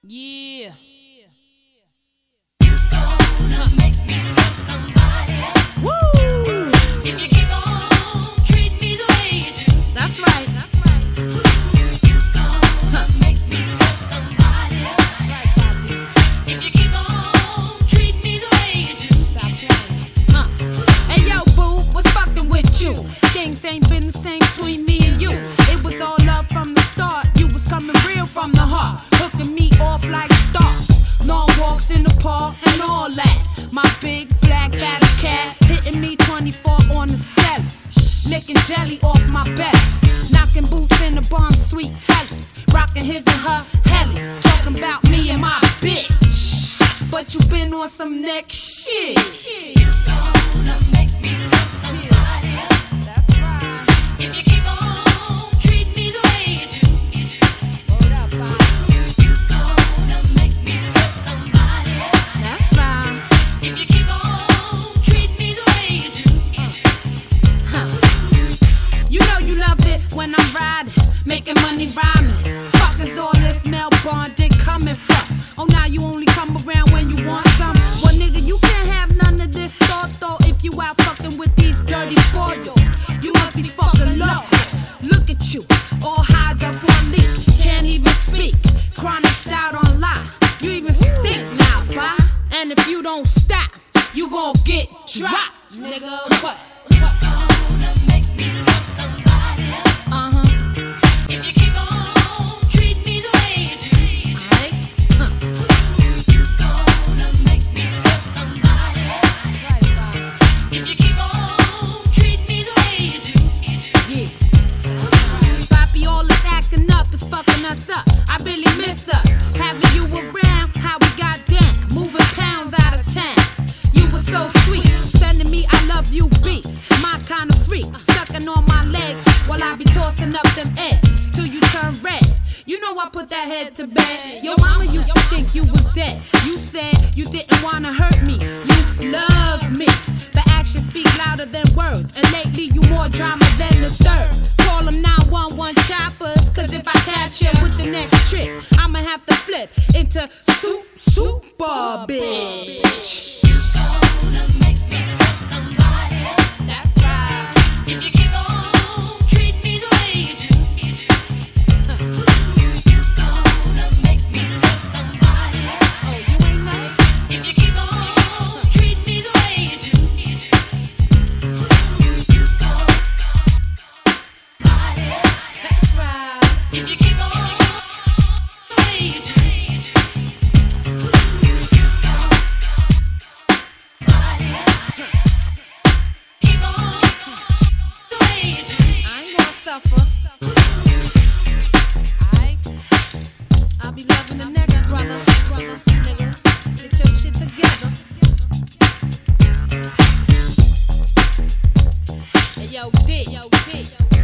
Yeah. Gonna make me love somebody else. Woo! If you keep on treating me the way you do. That's right. Gonna make me love somebody else. If you keep on treating me the way you do. Stop playing. Hey yo, boo, what's fucking with you? Things ain't been the same between me and you. It was all love from the start. You was coming real from the heart, hooking me off like stars. Long walks in the park and all that. My big black battle cat hitting me 24 on the celly, licking jelly off my belly, knocking boots in the bomb sweet tellies, rocking his and her hellies, talking about me and my bitch. But you been on some next shit. Gonna make me love somebody else. That's right. If you keep on treating me the way you do. Hold up, Bob. Gonna make me love somebody else. That's right. If you keep on treating me the way you do. You know you love it when I'm riding, making money rhyming. Fuck is all this Mel Bond dick coming from? Oh, now you only come around when you want some. Well, nigga, you can't have none of this thought, though. If you out fucking with these dirty boyos, you must be fucking local. Look at you, all hide up on leak, can't even speak. Chronic style on lie, you even stink now, bye. And if you don't stop, you gon' get dropped, nigga. What? Gonna make me love somebody else. If you keep on treating me the way you do. Alright. Gonna make me love somebody else. If you keep on treating me the way you do. Yeah. Poppy, all this acting up is fucking us up. I really miss us. Having you around, how we got down. Moving pounds out of town. You were so sweet. Sending me I love you beats. My kind of freak. Sucking on my legs while I be tossing up them eggs. Till you turn red. You know I put that head to bed. Your mama used to think you was dead. You said you didn't wanna hurt me. You love me. But actions speak louder than words. And lately you more drama than the third. Call them 911 choppers. Cause if I catch you with the next trick, I'ma have to flip into super bitch. Gonna make me love somebody else. That's right. If you keep on treating me the way you do. Gonna make me love somebody else. Oh, you ain't know? If you keep on treating me the way you do. That's right. If you keep on the way you do. Keep on the way you do. I ain't gonna suffer. I'll be loving the next brother, nigga. Get your shit together. Hey, yo, D.